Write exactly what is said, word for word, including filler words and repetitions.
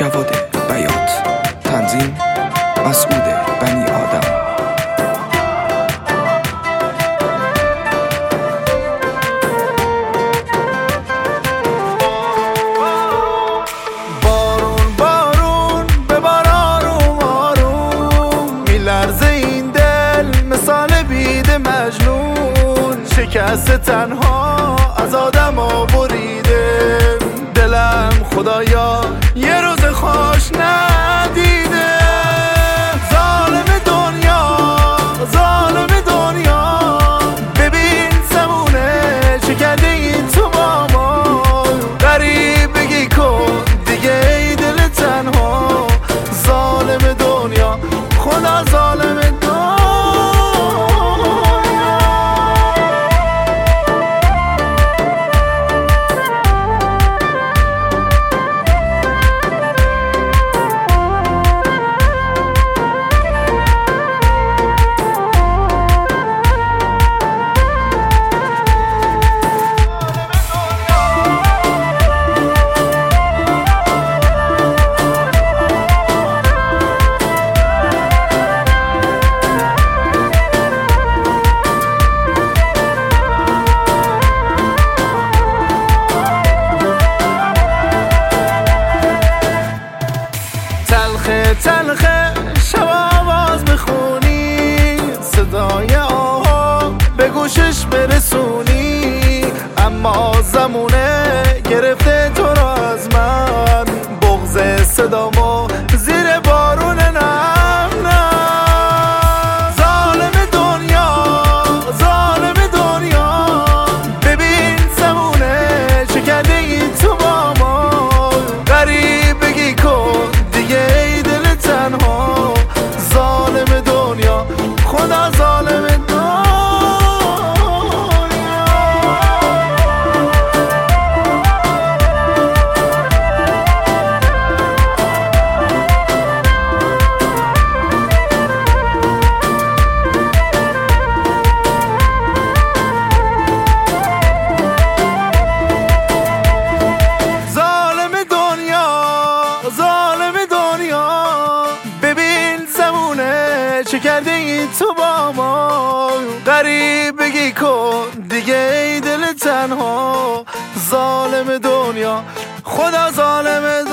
جواد بیات، تنظیم مسعود بنی آدم. بارون بارون ببار آروم آروم، میلرزه این دل مثال بید مجنون. شکست تنها از آدم ها بریده دلم، خدایا یه روز خوش ندیده. ظالم دنیا ظالم دنیا، ببین زمونه چه کرده این تو با ما. غریب بگی کن دیگه ای دل تنها. ظالم دنیا خدا ظالم دنیا. تلخه تلخه شب آواز بخونی، صدای آها به گوشش برسونی. اما زمونه گرفته تو را از من، بغض صدامو زیر بارون نم نم. ظالم دنیا ظالم دنیا، ببین زمونه چه کرده این تو با ما. غریب بگی کن ای دل تنها. ظالم دنیا خدا ظالم دنیا. ظالم دنیا ظالم دنیا، ببین زمونه چه کرده این تو با ما. غریب بگی کن دیگه ای دل تنها. ظالم دنیا خدا ظالم دنیا.